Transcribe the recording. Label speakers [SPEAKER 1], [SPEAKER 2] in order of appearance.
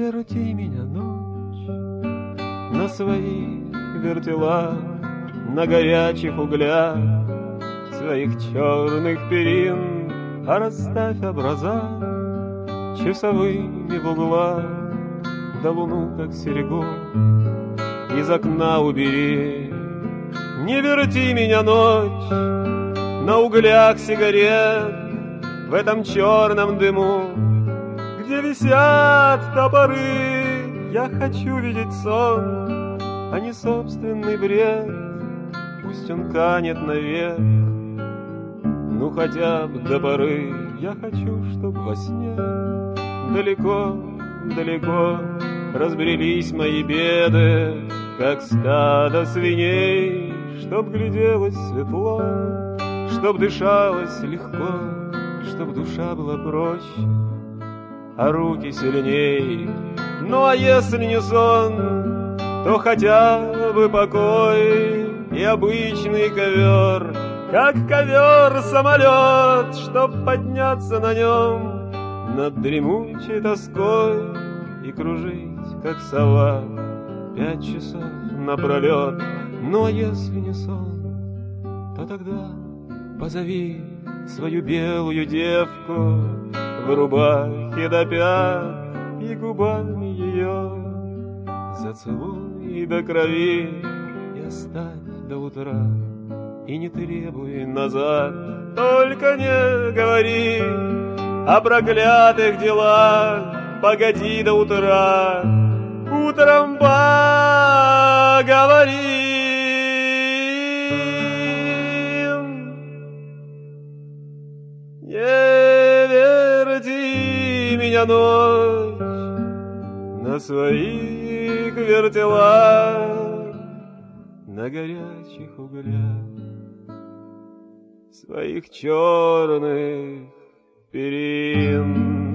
[SPEAKER 1] верти меня, ночь, на своих вертелах, на горячих углях своих черных перин, а расставь образа часовыми в углах, да луну, как серьгу, из окна убери. Не верти меня, ночь, на углях сигарет, в этом черном дыму, где висят топоры. Я хочу видеть сон, а не собственный бред, пусть он канет навек, ну хотя бы до поры. Я хочу, чтоб во сне далеко, далеко разбрелись мои беды, как стадо свиней, чтоб гляделось светло, чтоб дышалось легко, чтоб душа была проще, а руки сильней. Ну а если не сон, то хотя бы покой и обычный ковер, как ковер-самолет, чтоб подняться на нем над дремучей тоской и кружить, как сова, 5 часов напролет. Ну а если не сон, то тогда позови свою белую девку в рубахе до пят и губами ее зацелуй до крови и оставь до утра, и не требуй назад. Только не говори о проклятых делах, погоди до утра, утром поговорим. Не верти меня, ночь, на своих вертелах, на горячих углях своих черных перин.